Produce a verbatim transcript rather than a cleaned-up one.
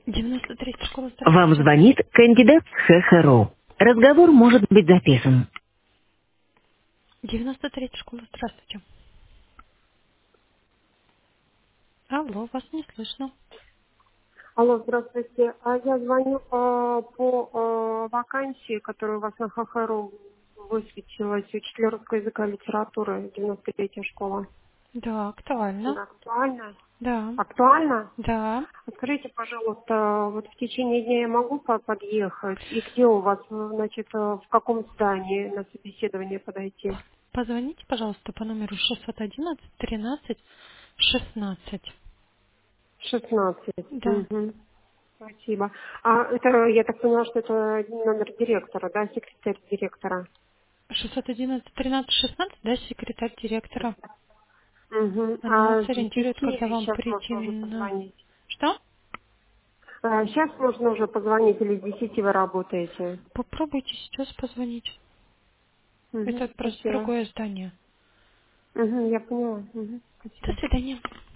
девяносто третья школа, Вам здравствуйте. звонит кандидат ХХРУ. Разговор может быть записан. девяносто третья школа, здравствуйте. Алло, вас не слышно. Алло, здравствуйте. А я звоню а, по а, вакансии, которая у вас на ХХРУ высветилась, учитель русского языка и литературы, девяносто третья школа. Да, актуально. Она актуальна? Да, Актуально? да. А скажите, пожалуйста, вот в течение дня я могу по- подъехать? И где у вас, э, значит, э, в каком здании на собеседование подойти? Позвоните, пожалуйста, по номеру шестьсот одиннадцать тринадцать шестнадцать. шестнадцать. Да, Мгм. Спасибо. А это, я так поняла, что это номер директора, да, секретарь директора? шестьсот одиннадцать тринадцать шестнадцать, да, секретарь директора. Угу. Она вас А с ориентирует, десяти когда или вам сейчас прийти можно уже на... позвонить? Что? А, сейчас можно уже позвонить или с десяти вы работаете? Попробуйте сейчас позвонить. Угу. Это просто Спасибо. другое здание. Угу, я поняла. Угу. До Спасибо. свидания.